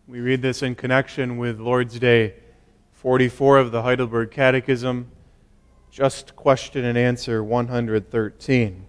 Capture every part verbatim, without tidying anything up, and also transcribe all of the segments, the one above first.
We read this in connection with Lord's Day forty-four of the Heidelberg Catechism, just question and answer one hundred thirteen.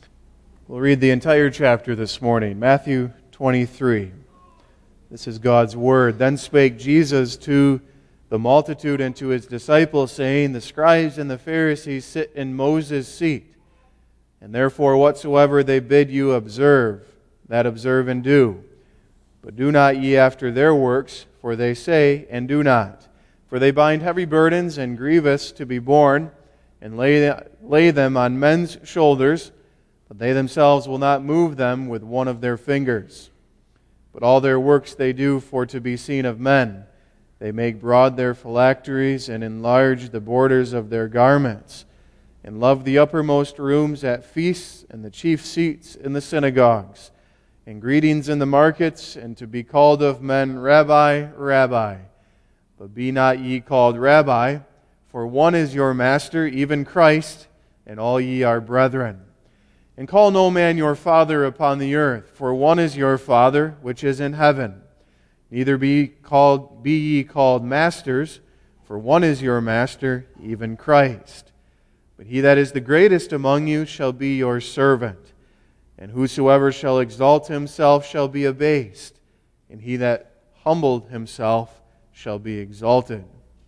We'll read the entire chapter this morning, Matthew twenty-three. This is God's Word. Then spake Jesus to the multitude and to his disciples, saying, The scribes and the Pharisees sit in Moses' seat, and therefore whatsoever they bid you observe, that observe and do. But do not ye after their works, for they say, and do not. For they bind heavy burdens and grievous to be borne, and lay, lay them on men's shoulders, but they themselves will not move them with one of their fingers. But all their works they do for to be seen of men. They make broad their phylacteries, and enlarge the borders of their garments, and love the uppermost rooms at feasts, and the chief seats in the synagogues, and greetings in the markets, and to be called of men, Rabbi, Rabbi. But be not ye called Rabbi, for one is your master, even Christ, and all ye are brethren. And call no man your father upon the earth, for one is your Father, which is in heaven. Neither be called be ye called masters, for one is your master, even Christ. But he that is the greatest among you shall be your servant. And whosoever shall exalt himself shall be abased, and he that humbled himself shall be exalted.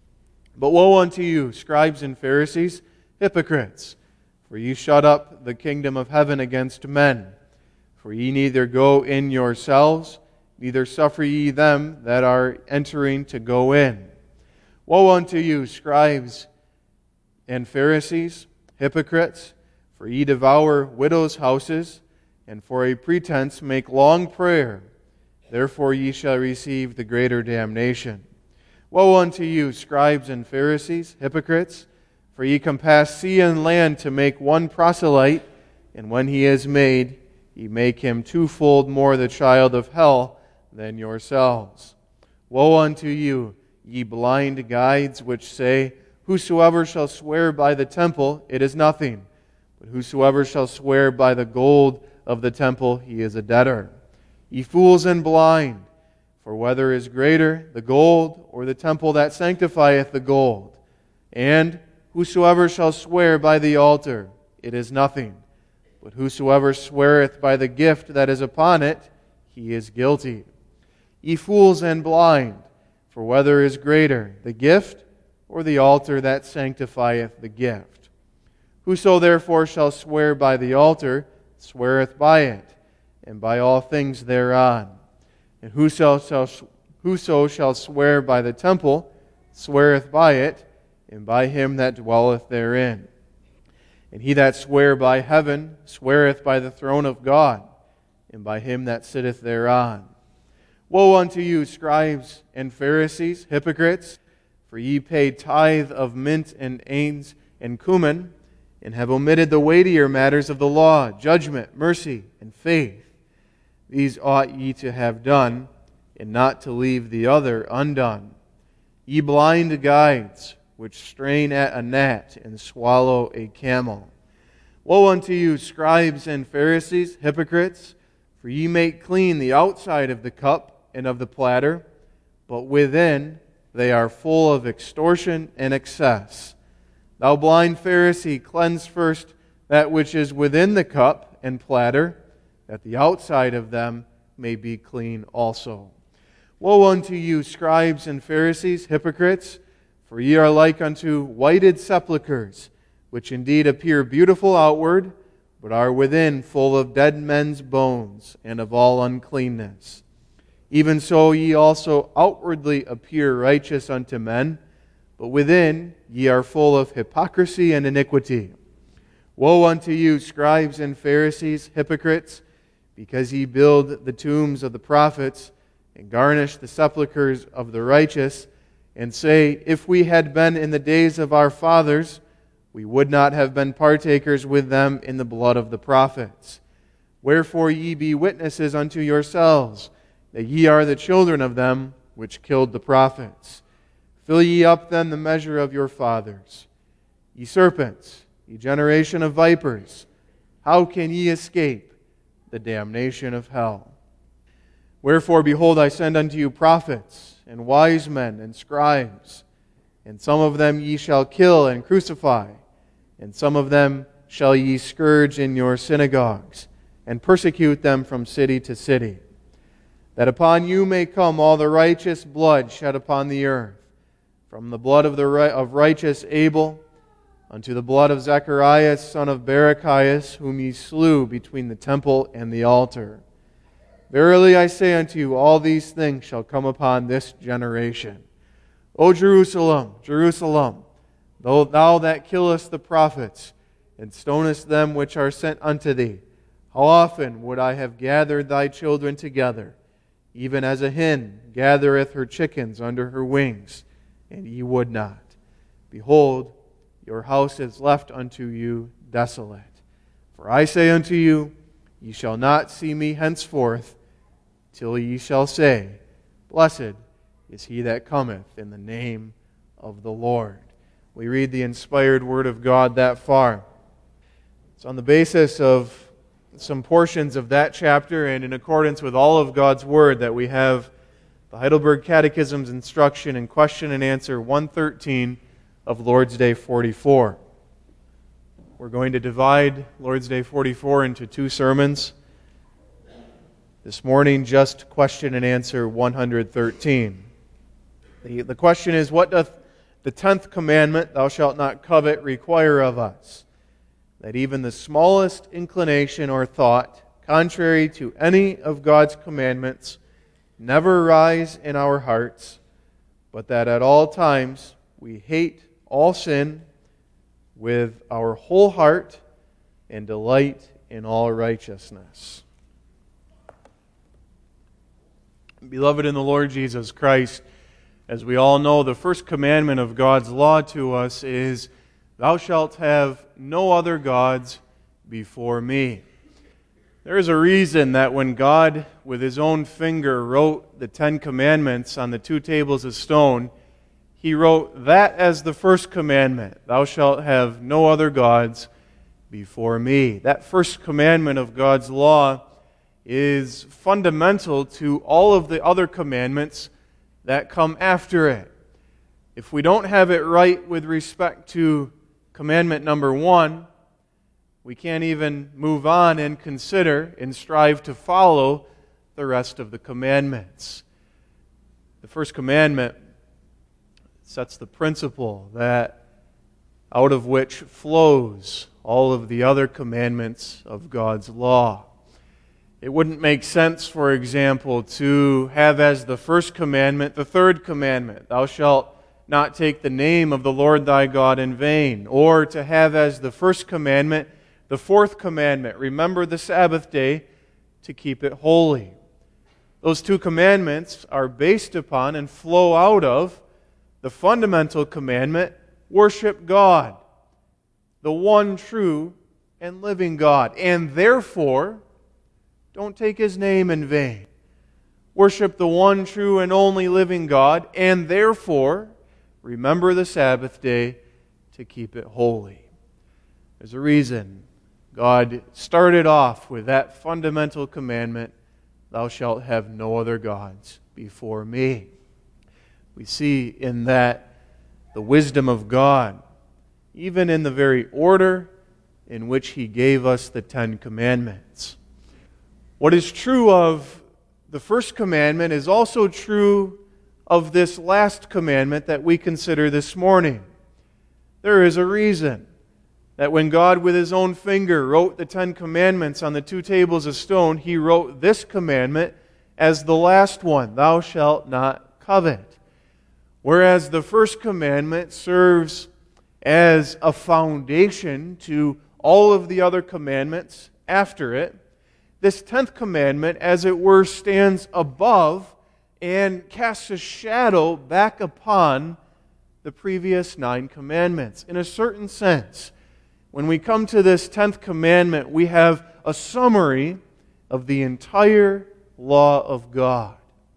But woe unto you, scribes and Pharisees, hypocrites! For ye shut up the kingdom of heaven against men. For ye neither go in yourselves, neither suffer ye them that are entering to go in. Woe unto you, scribes and Pharisees, hypocrites! For ye devour widows' houses, and for a pretense make long prayer. Therefore ye shall receive the greater damnation. Woe unto you, scribes and Pharisees, hypocrites! For ye compass sea and land to make one proselyte, and when he is made, ye make him twofold more the child of hell than yourselves. Woe unto you, ye blind guides, which say, Whosoever shall swear by the temple, it is nothing. But whosoever shall swear by the gold of the temple, he is a debtor. Ye fools and blind, for whether is greater, the gold or the temple that sanctifieth the gold? And whosoever shall swear by the altar, it is nothing. But whosoever sweareth by the gift that is upon it, he is guilty. Ye fools and blind, for whether is greater, the gift or the altar that sanctifieth the gift? Whoso therefore shall swear by the altar, sweareth by it, and by all things thereon. And whoso shall, whoso shall swear by the temple, sweareth by it, and by him that dwelleth therein. And he that swear by heaven, sweareth by the throne of God, and by him that sitteth thereon. Woe unto you, scribes and Pharisees, hypocrites! For ye pay tithe of mint and anise and cumin, and have omitted the weightier matters of the law, judgment, mercy, and faith. These ought ye to have done, and not to leave the other undone. Ye blind guides, which strain at a gnat and swallow a camel. Woe unto you, scribes and Pharisees, hypocrites! For ye make clean the outside of the cup and of the platter, but within they are full of extortion and excess. Thou blind Pharisee, cleanse first that which is within the cup and platter, that the outside of them may be clean also. Woe unto you, scribes and Pharisees, hypocrites! For ye are like unto whited sepulchres, which indeed appear beautiful outward, but are within full of dead men's bones and of all uncleanness. Even so ye also outwardly appear righteous unto men, but within ye are full of hypocrisy and iniquity. Woe unto you, scribes and Pharisees, hypocrites! Because ye build the tombs of the prophets, and garnish the sepulchres of the righteous, and say, If we had been in the days of our fathers, we would not have been partakers with them in the blood of the prophets. Wherefore ye be witnesses unto yourselves, that ye are the children of them which killed the prophets. Fill ye up then the measure of your fathers. Ye serpents, ye generation of vipers, how can ye escape the damnation of hell? Wherefore, behold, I send unto you prophets, and wise men, and scribes. And some of them ye shall kill and crucify, and some of them shall ye scourge in your synagogues, and persecute them from city to city, that upon you may come all the righteous blood shed upon the earth, from the blood of the of righteous Abel unto the blood of Zacharias, son of Barachias, whom ye slew between the temple and the altar. Verily I say unto you, all these things shall come upon this generation. O Jerusalem, Jerusalem, thou, thou that killest the prophets, and stonest them which are sent unto thee, how often would I have gathered thy children together, even as a hen gathereth her chickens under her wings, and ye would not. Behold, your house is left unto you desolate. For I say unto you, ye shall not see me henceforth, till ye shall say, Blessed is he that cometh in the name of the Lord. We read the inspired Word of God that far. It's on the basis of some portions of that chapter and in accordance with all of God's Word that we have the Heidelberg Catechism's instruction in question and answer one thirteen of Lord's Day forty-four. We're going to divide Lord's Day forty-four into two sermons. This morning, just question and answer one thirteen. The, the question is, what doth the tenth commandment, thou shalt not covet, require of us? That even the smallest inclination or thought, contrary to any of God's commandments, never rise in our hearts, but that at all times we hate all sin with our whole heart and delight in all righteousness. Beloved in the Lord Jesus Christ, as we all know, the first commandment of God's law to us is, Thou shalt have no other gods before me. There is a reason that when God, with His own finger, wrote the Ten Commandments on the two tables of stone, He wrote that as the first commandment, Thou shalt have no other gods before me. That first commandment of God's law is fundamental to all of the other commandments that come after it. If we don't have it right with respect to commandment number one, we can't even move on and consider and strive to follow the rest of the commandments. The first commandment sets the principle that out of which flows all of the other commandments of God's law. It wouldn't make sense, for example, to have as the first commandment the third commandment, Thou shalt not take the name of the Lord thy God in vain, or to have as the first commandment the fourth commandment, remember the Sabbath day to keep it holy. Those two commandments are based upon and flow out of the fundamental commandment, worship God, the one true and living God, and therefore don't take His name in vain. Worship the one true and only living God, and therefore remember the Sabbath day to keep it holy. There's a reason God started off with that fundamental commandment, Thou shalt have no other gods before me. We see in that the wisdom of God, even in the very order in which He gave us the Ten Commandments. What is true of the first commandment is also true of this last commandment that we consider this morning. There is a reason that when God with His own finger wrote the Ten Commandments on the two tables of stone, He wrote this commandment as the last one, Thou shalt not covet. Whereas the first commandment serves as a foundation to all of the other commandments after it, this tenth commandment, as it were, stands above and casts a shadow back upon the previous nine commandments. In a certain sense, when we come to this tenth commandment, we have a summary of the entire law of God.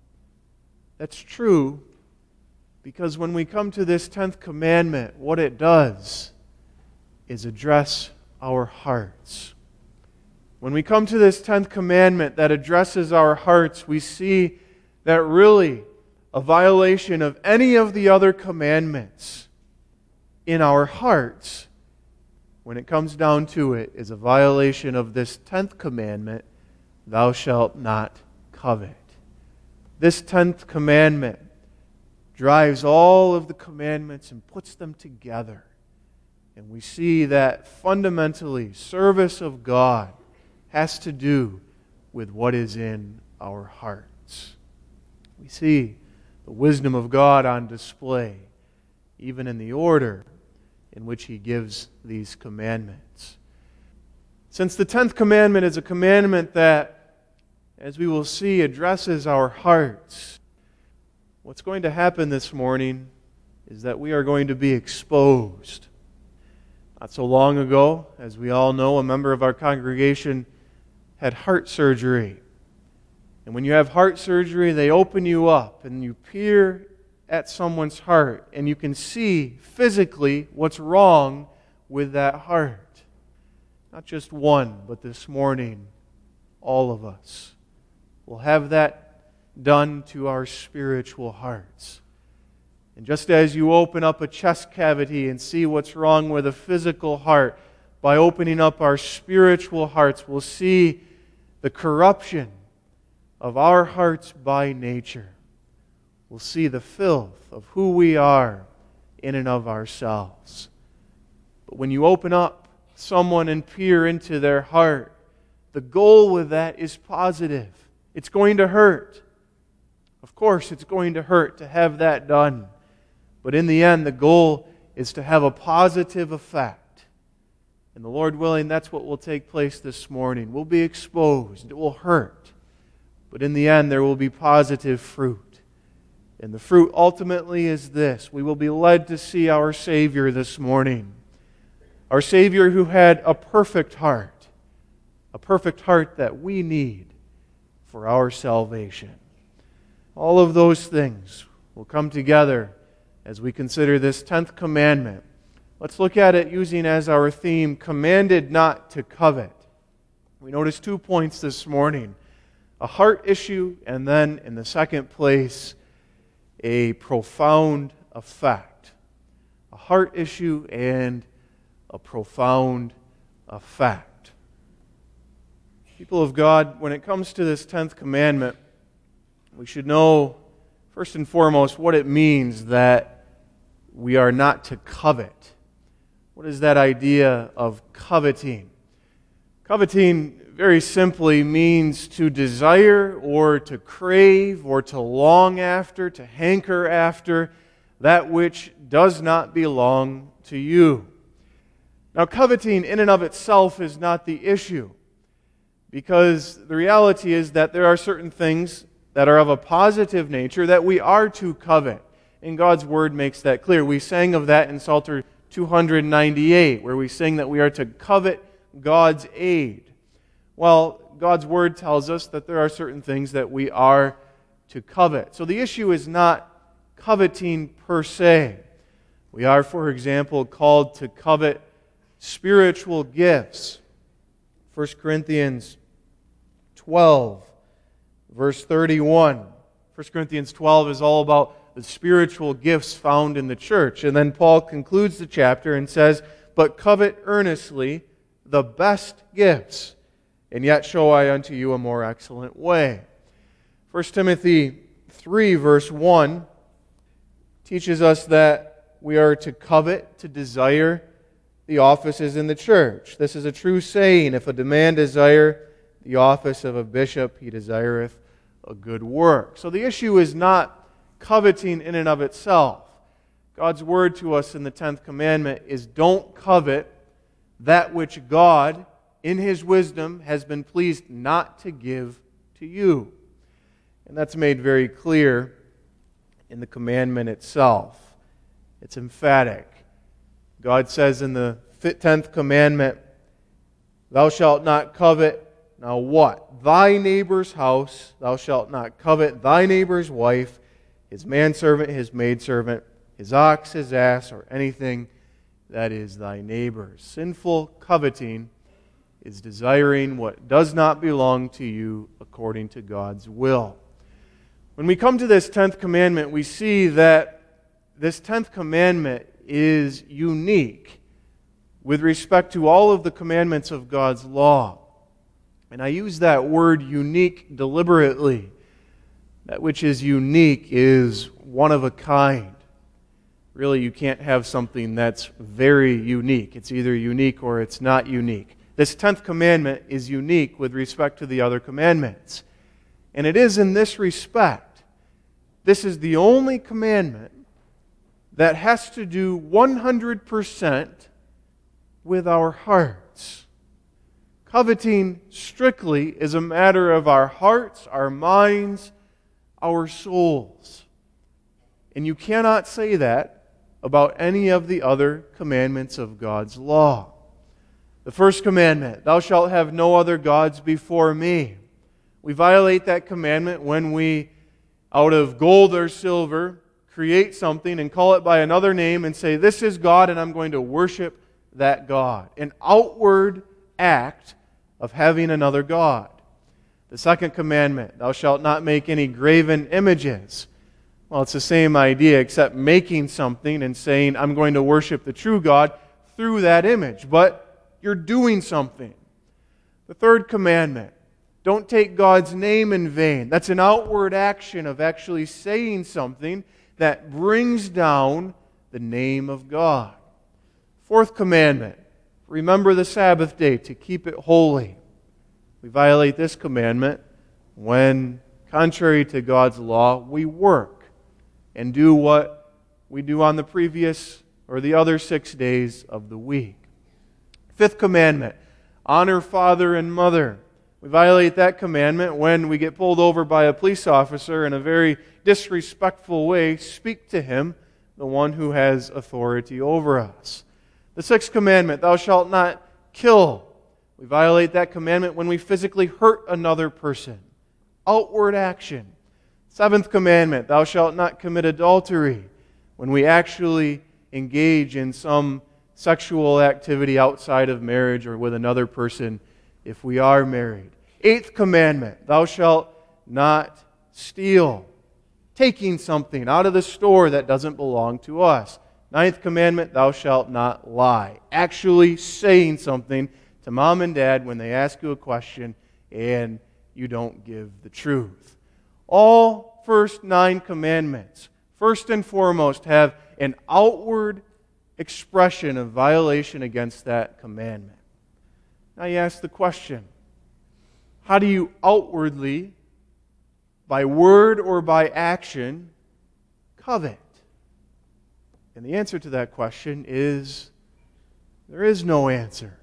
That's true because when we come to this tenth commandment, what it does is address our hearts. When we come to this tenth commandment that addresses our hearts, we see that really a violation of any of the other commandments in our hearts, when it comes down to it, is a violation of this tenth commandment, thou shalt not covet. This tenth commandment drives all of the commandments and puts them together. And we see that fundamentally, service of God has to do with what is in our hearts. We see the wisdom of God on display, even in the order in which He gives these commandments. Since the tenth commandment is a commandment that, as we will see, addresses our hearts, what's going to happen this morning is that we are going to be exposed. Not so long ago, as we all know, a member of our congregation had heart surgery. And when you have heart surgery, they open you up and you peer at someone's heart and you can see physically what's wrong with that heart. Not just one, but this morning, all of us will have that done to our spiritual hearts. And just as you open up a chest cavity and see what's wrong with a physical heart, by opening up our spiritual hearts, we'll see the corruption of our hearts by nature. We'll see the filth of who we are in and of ourselves. But when you open up someone and peer into their heart, the goal with that is positive. It's going to hurt. Of course, it's going to hurt to have that done. But in the end, the goal is to have a positive effect. And the Lord willing, that's what will take place this morning. We'll be exposed. It will hurt. But in the end, there will be positive fruit. And the fruit ultimately is this. We will be led to see our Savior this morning. Our Savior who had a perfect heart. A perfect heart that we need for our salvation. All of those things will come together as we consider this tenth commandment. Let's look at it using as our theme, commanded not to covet. We notice two points this morning. A heart issue, and then in the second place, a profound effect. A heart issue and a profound effect. People of God, when it comes to this tenth commandment, we should know, first and foremost, what it means that we are not to covet. What is that idea of coveting? Coveting, very simply, means to desire or to crave or to long after, to hanker after that which does not belong to you. Now, coveting in and of itself is not the issue, because the reality is that there are certain things that are of a positive nature that we are to covet. And God's Word makes that clear. We sang of that in Psalter two ninety-eight, where we sing that we are to covet God's aid. Well, God's Word tells us that there are certain things that we are to covet. So the issue is not coveting per se. We are, for example, called to covet spiritual gifts. First Corinthians twelve, verse thirty-one. First Corinthians twelve is all about the spiritual gifts found in the church. And then Paul concludes the chapter and says, but covet earnestly the best gifts, and yet show I unto you a more excellent way. First Timothy three, verse one, teaches us that we are to covet, to desire the offices in the church. This is a true saying. If a man desire the office of a bishop, he desireth a good work. So the issue is not coveting in and of itself. God's word to us in the tenth commandment is don't covet that which God, in His wisdom, has been pleased not to give to you. And that's made very clear in the commandment itself. It's emphatic. God says in the tenth commandment, thou shalt not covet, now what? Thy neighbor's house, thou shalt not covet thy neighbor's wife, his manservant, his maidservant, his ox, his ass, or anything that is thy neighbor's. Sinful coveting is desiring what does not belong to you according to God's will. When we come to this tenth commandment, we see that this tenth commandment is unique with respect to all of the commandments of God's law. And I use that word unique deliberately. That which is unique is one of a kind. Really, you can't have something that's very unique. It's either unique or it's not unique. This tenth commandment is unique with respect to the other commandments. And it is in this respect. This is the only commandment that has to do one hundred percent with our hearts. Coveting strictly is a matter of our hearts, our minds, our souls. And you cannot say that about any of the other commandments of God's law. The first commandment, thou shalt have no other gods before me. We violate that commandment when we, out of gold or silver, create something and call it by another name and say, this is God and I'm going to worship that God. An outward act of having another God. The second commandment, thou shalt not make any graven images. Well, it's the same idea except making something and saying, I'm going to worship the true God through that image. But you're doing something. The third commandment, don't take God's name in vain. That's an outward action of actually saying something that brings down the name of God. Fourth commandment, remember the Sabbath day to keep it holy. We violate this commandment when, contrary to God's law, we work and do what we do on the previous or the other six days of the week. Fifth commandment, honor father and mother. We violate that commandment when we get pulled over by a police officer in a very disrespectful way, speak to him, the one who has authority over us. The sixth commandment, thou shalt not kill. We violate that commandment when we physically hurt another person. Outward action. Seventh commandment, thou shalt not commit adultery. When we actually engage in some sexual activity outside of marriage or with another person if we are married. Eighth commandment, thou shalt not steal. Taking something out of the store that doesn't belong to us. Ninth commandment, thou shalt not lie. Actually saying something to mom and dad when they ask you a question and you don't give the truth. All first nine commandments, first and foremost, have an outward expression of violation against that commandment. Now you ask the question, how do you outwardly, by word or by action, covet? And the answer to that question is, there is no answer.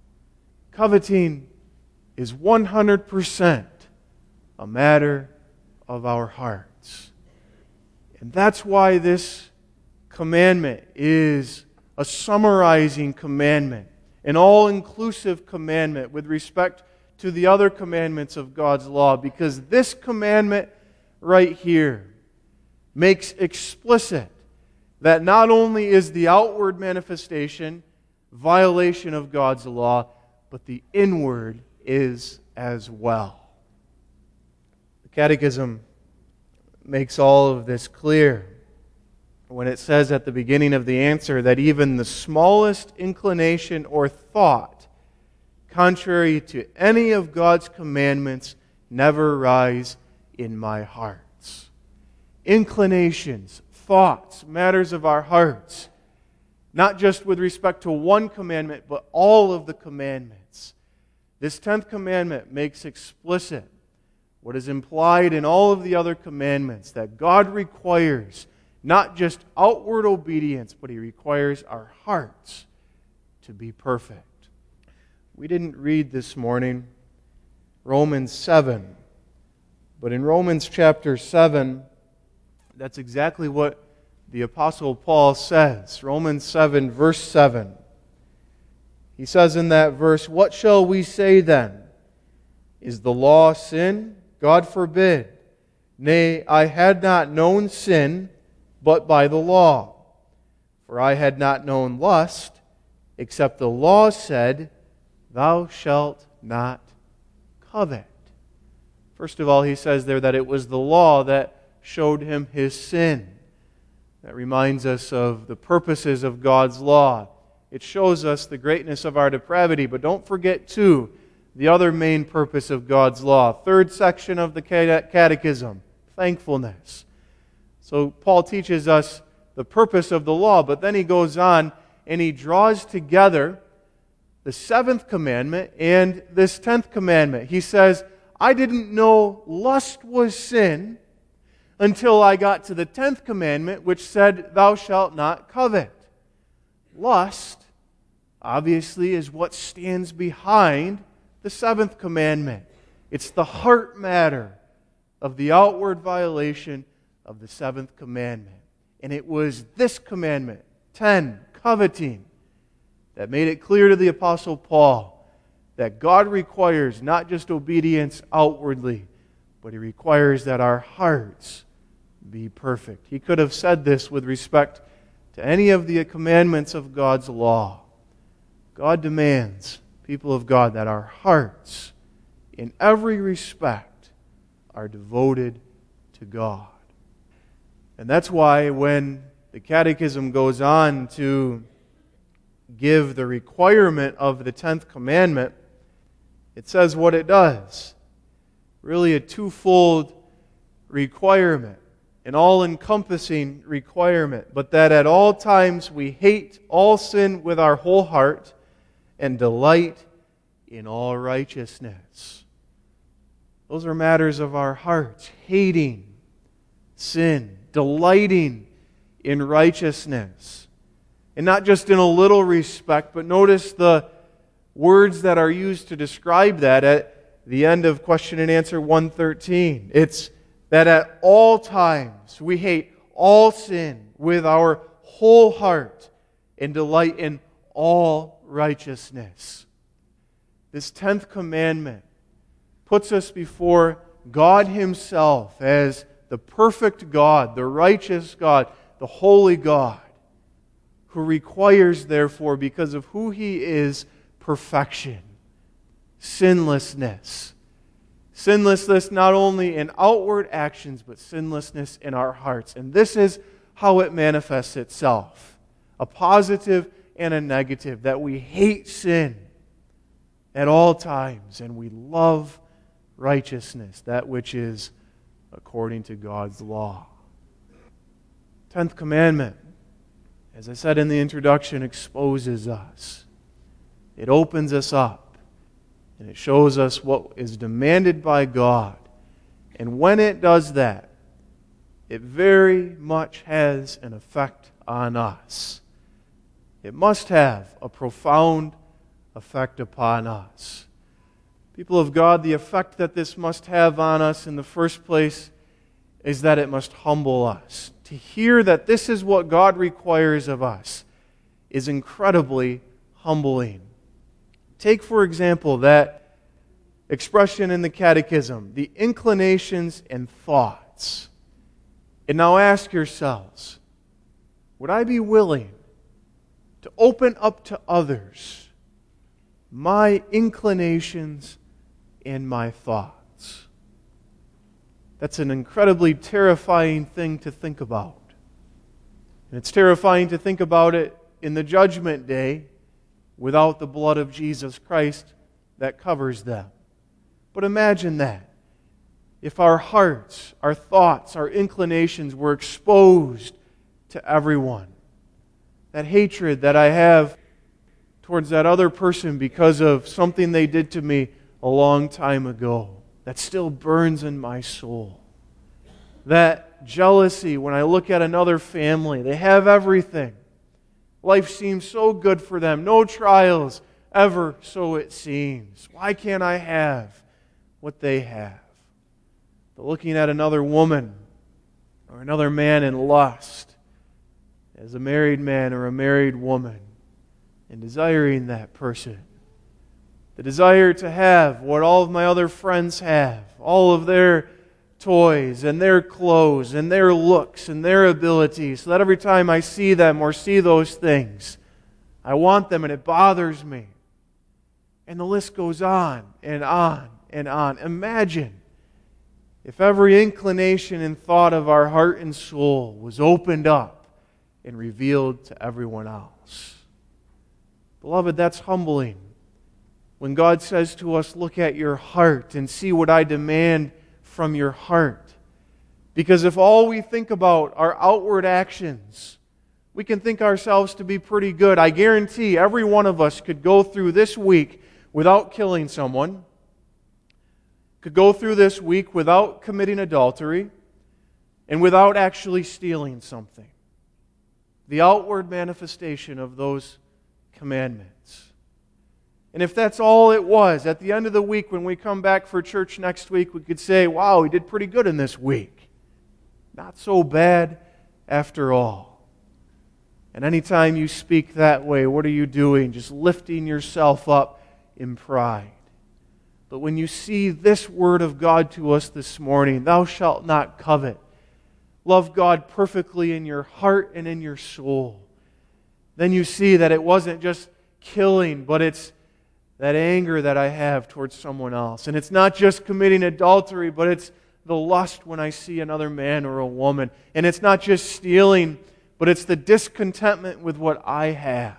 Coveting is one hundred percent a matter of our hearts. And that's why this commandment is a summarizing commandment, an all-inclusive commandment with respect to the other commandments of God's law, because this commandment right here makes explicit that not only is the outward manifestation violation of God's law, but the inward is as well. The Catechism makes all of this clear when it says at the beginning of the answer that even the smallest inclination or thought contrary to any of God's commandments never rise in my hearts. Inclinations, thoughts, matters of our hearts, not just with respect to one commandment, but all of the commandments. This tenth commandment makes explicit what is implied in all of the other commandments, that God requires not just outward obedience, but He requires our hearts to be perfect. We didn't read this morning Romans seven, but in Romans chapter seven, that's exactly what the Apostle Paul says. Romans seven, verse seven. He says in that verse, "What shall we say then? Is the law sin? God forbid. Nay, I had not known sin, but by the law. For I had not known lust, except the law said, thou shalt not covet. First of all, he says there that it was the law that showed him his sin. That reminds us of the purposes of God's law. It shows us the greatness of our depravity, but don't forget, too, the other main purpose of God's law. Third section of the Catechism, thankfulness. So Paul teaches us the purpose of the law, but then he goes on and he draws together the seventh commandment and this tenth commandment. He says, I didn't know lust was sin until I got to the tenth commandment, which said, thou shalt not covet. Lust, obviously, is what stands behind the seventh commandment. It's the heart matter of the outward violation of the seventh commandment. And it was this commandment, ten, coveting, that made it clear to the Apostle Paul that God requires not just obedience outwardly, but He requires that our hearts be perfect. He could have said this with respect to any of the commandments of God's law. God demands, people of God, that our hearts, in every respect, are devoted to God. And that's why when the Catechism goes on to give the requirement of the tenth commandment, it says what it does. Really a twofold requirement, an all-encompassing requirement, but that at all times we hate all sin with our whole heart and delight in all righteousness. Those are matters of our hearts, hating sin, delighting in righteousness. And not just in a little respect, but notice the words that are used to describe that at the end of question and answer one thirteen. It's that at all times we hate all sin with our whole heart and delight in all righteousness. This tenth commandment puts us before God Himself as the perfect God, the righteous God, the holy God, who requires, therefore, because of who He is, perfection, sinlessness. Sinlessness not only in outward actions, but sinlessness in our hearts. And this is how it manifests itself. A positive and a negative, that we hate sin at all times, and we love righteousness, that which is according to God's law. Tenth commandment, as I said in the introduction, exposes us. It opens us up, and it shows us what is demanded by God. And when it does that, it very much has an effect on us. It must have a profound effect upon us. People of God, the effect that this must have on us in the first place is that it must humble us. To hear that this is what God requires of us is incredibly humbling. Take, for example, that expression in the Catechism, the inclinations and thoughts. And now ask yourselves, would I be willing to open up to others my inclinations and my thoughts? That's an incredibly terrifying thing to think about. And it's terrifying to think about it in the judgment day without the blood of Jesus Christ that covers them. But imagine that. If our hearts, our thoughts, our inclinations were exposed to everyone, that hatred that I have towards that other person because of something they did to me a long time ago, that still burns in my soul. That jealousy when I look at another family, they have everything. Life seems so good for them. No trials ever, so it seems. Why can't I have what they have? But looking at another woman or another man in lust, as a married man or a married woman, and desiring that person. The desire to have what all of my other friends have, all of their toys and their clothes and their looks and their abilities, so that every time I see them or see those things, I want them and it bothers me. And the list goes on and on and on. Imagine if every inclination and thought of our heart and soul was opened up and revealed to everyone else. Beloved, that's humbling. When God says to us, look at your heart and see what I demand from your heart. Because if all we think about are outward actions, we can think ourselves to be pretty good. I guarantee every one of us could go through this week without killing someone, could go through this week without committing adultery, and without actually stealing something. The outward manifestation of those commandments. And if that's all it was, at the end of the week when we come back for church next week, we could say, wow, we did pretty good in this week. Not so bad after all. And anytime you speak that way, what are you doing? Just lifting yourself up in pride. But when you see this word of God to us this morning, thou shalt not covet. Love God perfectly in your heart and in your soul. Then you see that it wasn't just killing, but it's that anger that I have towards someone else. And it's not just committing adultery, but it's the lust when I see another man or a woman. And it's not just stealing, but it's the discontentment with what I have.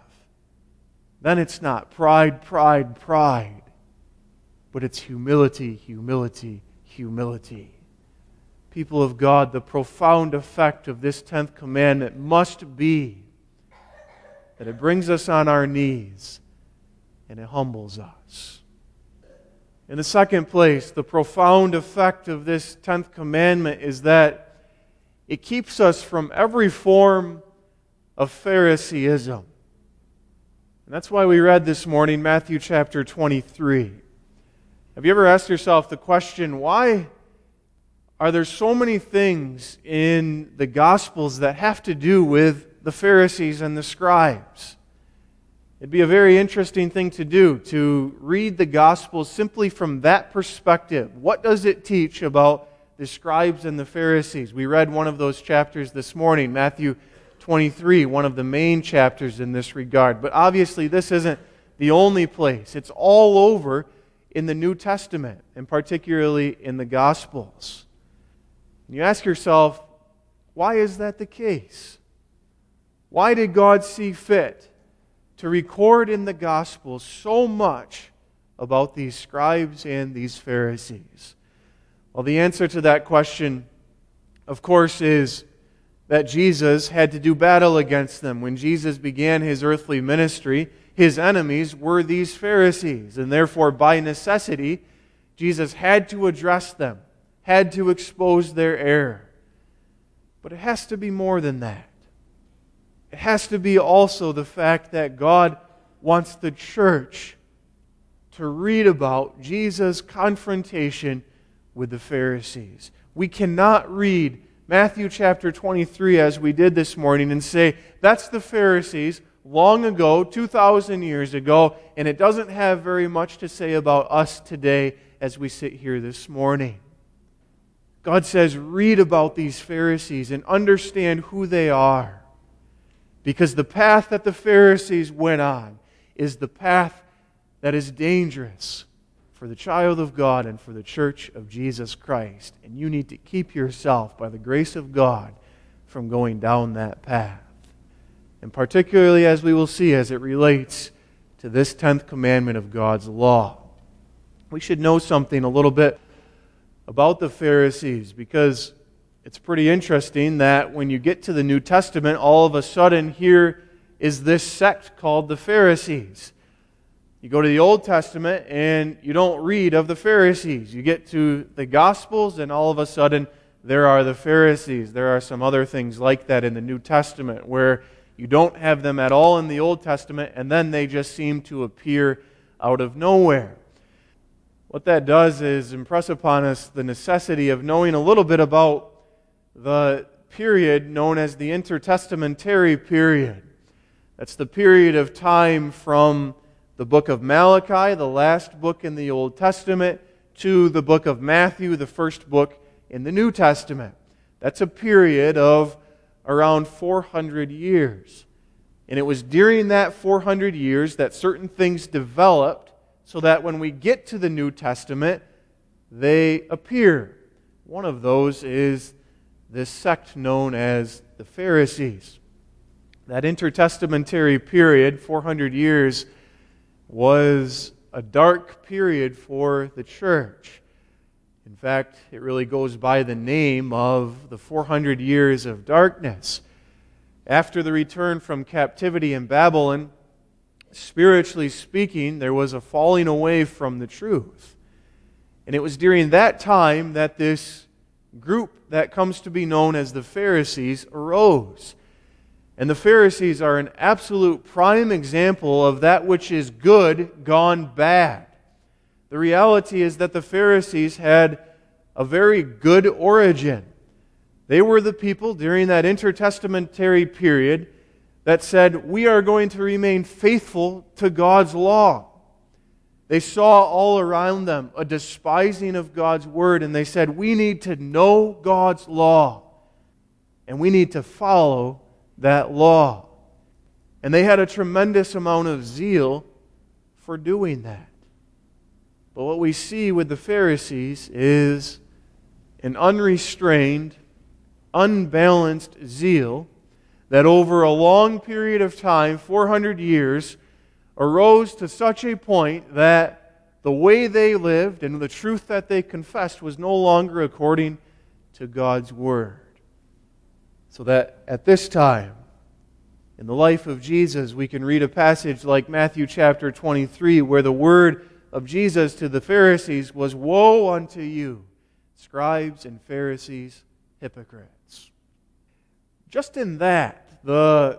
Then it's not pride, pride, pride, but it's humility, humility, humility. People of God, the profound effect of this tenth commandment must be that it brings us on our knees and it humbles us. In the second place, the profound effect of this tenth commandment is that it keeps us from every form of Phariseeism. And that's why we read this morning Matthew chapter twenty-three. Have you ever asked yourself the question, why are there so many things in the Gospels that have to do with the Pharisees and the scribes? It'd be a very interesting thing to do, to read the Gospels simply from that perspective. What does it teach about the scribes and the Pharisees? We read one of those chapters this morning, Matthew twenty-three, one of the main chapters in this regard. But obviously this isn't the only place. It's all over in the New Testament, and particularly in the Gospels. And you ask yourself, why is that the case? Why did God see fit to record in the Gospels so much about these scribes and these Pharisees? Well, the answer to that question, of course, is that Jesus had to do battle against them. When Jesus began His earthly ministry, His enemies were these Pharisees, and therefore, by necessity, Jesus had to address them, had to expose their error. But it has to be more than that. It has to be also the fact that God wants the church to read about Jesus' confrontation with the Pharisees. We cannot read Matthew chapter twenty-three as we did this morning and say, that's the Pharisees long ago, two thousand years ago, and it doesn't have very much to say about us today as we sit here this morning. God says, read about these Pharisees and understand who they are. Because the path that the Pharisees went on is the path that is dangerous for the child of God and for the church of Jesus Christ. And you need to keep yourself, by the grace of God, from going down that path. And particularly, as we will see, as it relates to this tenth commandment of God's law. We should know something a little bit about the Pharisees, because it's pretty interesting that when you get to the New Testament, all of a sudden here is this sect called the Pharisees. You go to the Old Testament and you don't read of the Pharisees. You get to the Gospels and all of a sudden there are the Pharisees. There are some other things like that in the New Testament where you don't have them at all in the Old Testament, and then they just seem to appear out of nowhere. What that does is impress upon us the necessity of knowing a little bit about the period known as the intertestamentary period. That's the period of time from the book of Malachi, the last book in the Old Testament, to the book of Matthew, the first book in the New Testament. That's a period of around four hundred years. And it was during that four hundred years that certain things developed so that when we get to the New Testament, they appear. One of those is this sect known as the Pharisees. That intertestamentary period, four hundred years, was a dark period for the church. In fact, it really goes by the name of the four hundred years of darkness. After the return from captivity in Babylon, spiritually speaking, there was a falling away from the truth. And it was during that time that this group that comes to be known as the Pharisees arose. And the Pharisees are an absolute prime example of that which is good gone bad. The reality is that the Pharisees had a very good origin. They were the people during that intertestamentary period that said, we are going to remain faithful to God's law. They saw all around them a despising of God's word, and they said, we need to know God's law, and we need to follow that law. And they had a tremendous amount of zeal for doing that. But what we see with the Pharisees is an unrestrained, unbalanced zeal that over a long period of time, four hundred years, arose to such a point that the way they lived and the truth that they confessed was no longer according to God's Word. So that at this time, in the life of Jesus, we can read a passage like Matthew chapter twenty-three, where the word of Jesus to the Pharisees was, woe unto you, scribes and Pharisees, hypocrites. Just in that, the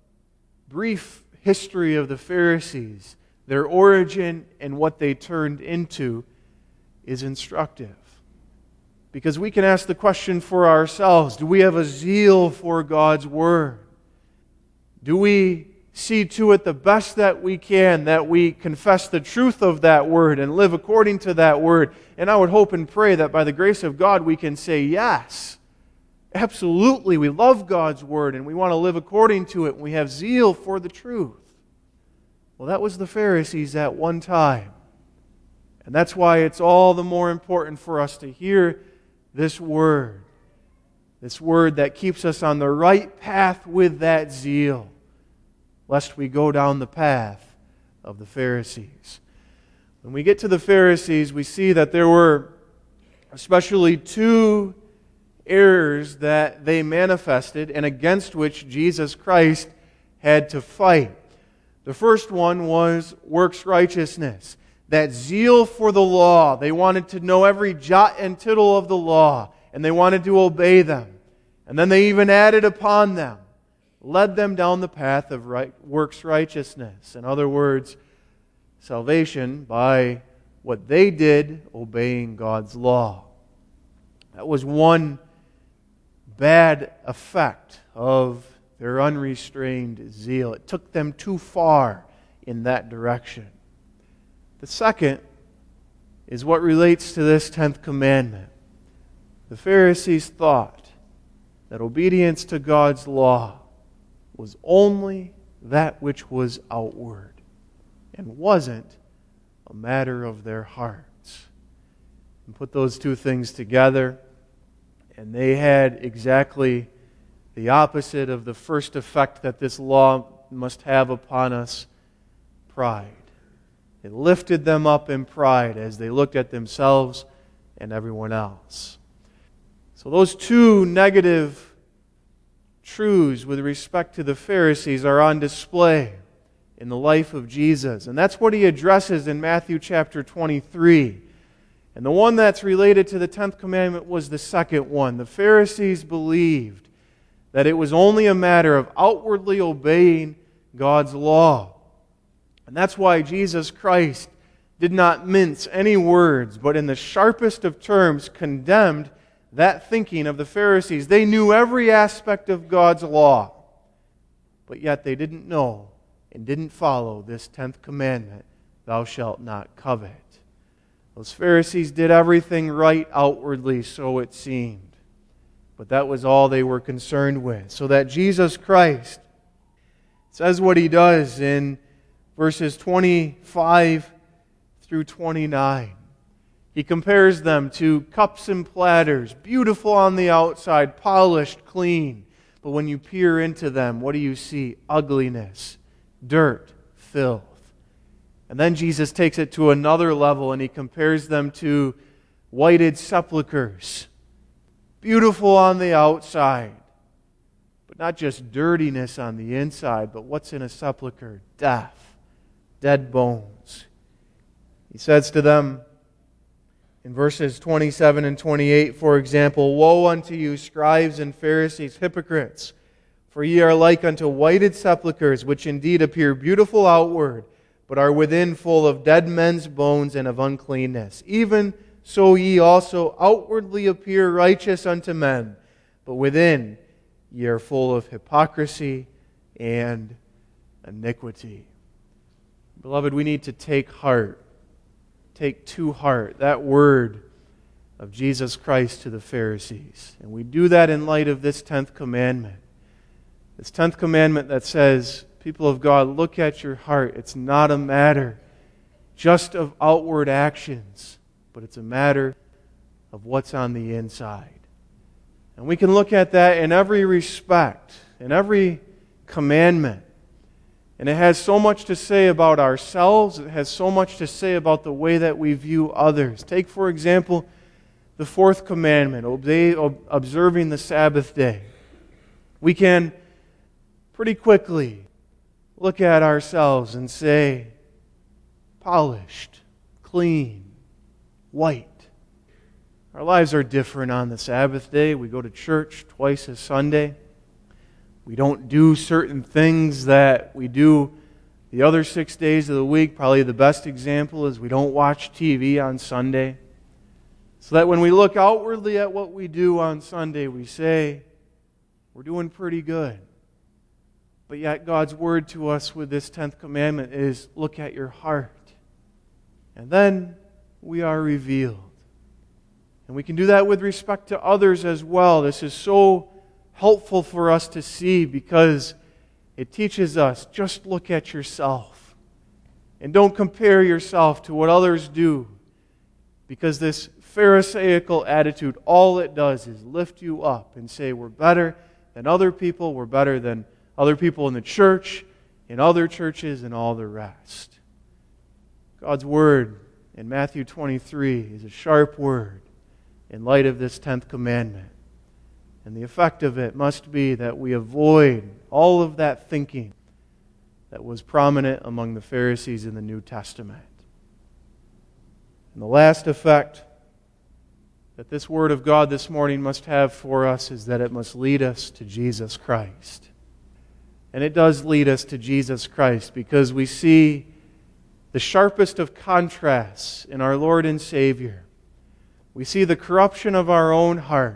brief history of the Pharisees, their origin and what they turned into, is instructive. Because we can ask the question for ourselves, do we have a zeal for God's Word? Do we see to it the best that we can, that we confess the truth of that Word and live according to that Word? And I would hope and pray that by the grace of God we can say yes. Absolutely, we love God's Word and we want to live according to it. And we have zeal for the truth. Well, that was the Pharisees at one time. And that's why it's all the more important for us to hear this Word. This Word that keeps us on the right path with that zeal, lest we go down the path of the Pharisees. When we get to the Pharisees, we see that there were especially two errors that they manifested and against which Jesus Christ had to fight. The first one was works righteousness, that zeal for the law. They wanted to know every jot and tittle of the law, and they wanted to obey them. And then they even added upon them, led them down the path of right, works righteousness. In other words, salvation by what they did, obeying God's law. That was one bad effect of their unrestrained zeal. It took them too far in that direction. The second is what relates to this tenth commandment. The Pharisees thought that obedience to God's law was only that which was outward and wasn't a matter of their hearts. And put those two things together, and they had exactly the opposite of the first effect that this law must have upon us, pride. It lifted them up in pride as they looked at themselves and everyone else. So those two negative truths with respect to the Pharisees are on display in the life of Jesus. And that's what He addresses in Matthew chapter twenty-three. And the one that's related to the tenth commandment was the second one. The Pharisees believed that it was only a matter of outwardly obeying God's law. And that's why Jesus Christ did not mince any words, but in the sharpest of terms condemned that thinking of the Pharisees. They knew every aspect of God's law, but yet they didn't know and didn't follow this tenth commandment, thou shalt not covet. Those Pharisees did everything right outwardly, so it seemed. But that was all they were concerned with. So that Jesus Christ says what He does in verses twenty-five through twenty-nine. He compares them to cups and platters, beautiful on the outside, polished, clean. But when you peer into them, what do you see? Ugliness, dirt, filth. And then Jesus takes it to another level and He compares them to whited sepulchres, beautiful on the outside, but not just dirtiness on the inside, but what's in a sepulcher? Death, dead bones. He says to them, in verses twenty-seven and twenty-eight, for example, woe unto you, scribes and Pharisees, hypocrites! For ye are like unto whited sepulchres, which indeed appear beautiful outward, but are within full of dead men's bones and of uncleanness. Even so ye also outwardly appear righteous unto men, but within ye are full of hypocrisy and iniquity. Beloved, we need to take heart. Take to heart that word of Jesus Christ to the Pharisees. And we do that in light of this tenth commandment. This tenth commandment that says, people of God, look at your heart. It's not a matter just of outward actions, but it's a matter of what's on the inside. And we can look at that in every respect, in every commandment. And it has so much to say about ourselves. It has so much to say about the way that we view others. Take, for example, the fourth commandment, obey, observing the Sabbath day. We can pretty quickly look at ourselves and say, polished, clean, white. Our lives are different on the Sabbath day. We go to church twice a Sunday. We don't do certain things that we do the other six days of the week. Probably the best example is we don't watch T V on Sunday. So that when we look outwardly at what we do on Sunday, we say, we're doing pretty good. But yet God's word to us with this tenth commandment is, look at your heart. And then we are revealed. And we can do that with respect to others as well. This is so helpful for us to see because it teaches us, just look at yourself. And don't compare yourself to what others do. Because this Pharisaical attitude, all it does is lift you up and say, we're better than other people, we're better than other people in the church, in other churches, and all the rest. God's word in Matthew twenty-three is a sharp word in light of this tenth commandment. And the effect of it must be that we avoid all of that thinking that was prominent among the Pharisees in the New Testament. And the last effect that this Word of God this morning must have for us is that it must lead us to Jesus Christ. And it does lead us to Jesus Christ because we see the sharpest of contrasts in our Lord and Savior. We see the corruption of our own heart.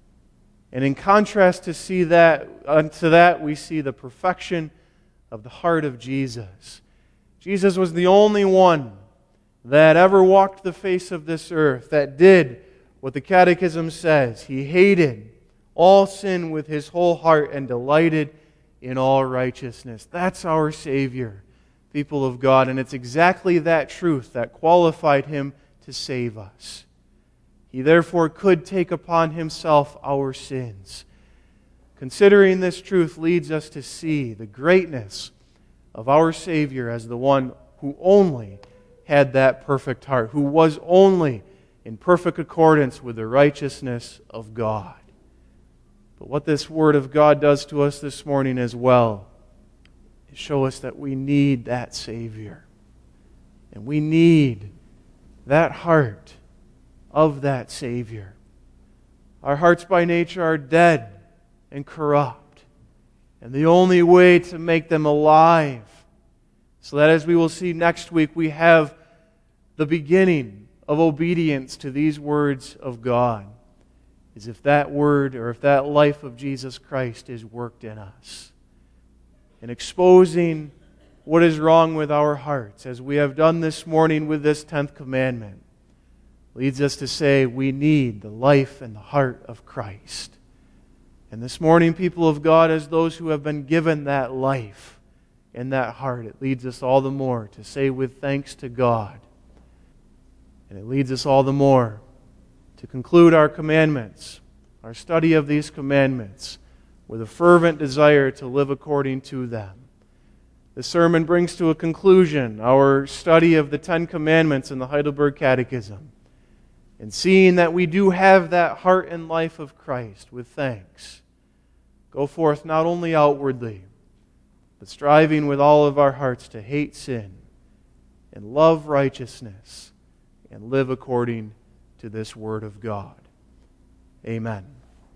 And in contrast to see that, unto that, we see the perfection of the heart of Jesus. Jesus was the only one that ever walked the face of this earth that did what the Catechism says. He hated all sin with His whole heart and delighted in all righteousness. That's our Savior, people of God. And it's exactly that truth that qualified Him to save us. He therefore could take upon Himself our sins. Considering this truth leads us to see the greatness of our Savior as the one who only had that perfect heart, who was only in perfect accordance with the righteousness of God. But what this Word of God does to us this morning as well is show us that we need that Savior. And we need that heart of that Savior. Our hearts by nature are dead and corrupt. And the only way to make them alive, so that as we will see next week, we have the beginning of obedience to these words of God, is if that word or if that life of Jesus Christ is worked in us. And exposing what is wrong with our hearts, as we have done this morning with this tenth commandment, leads us to say we need the life and the heart of Christ. And this morning, people of God, as those who have been given that life and that heart, it leads us all the more to say with thanks to God, And it leads us all the more to conclude our commandments, our study of these commandments, with a fervent desire to live according to them. The sermon brings to a conclusion our study of the Ten Commandments in the Heidelberg Catechism. And seeing that we do have that heart and life of Christ with thanks, go forth not only outwardly, but striving with all of our hearts to hate sin and love righteousness and live according to this Word of God. Amen.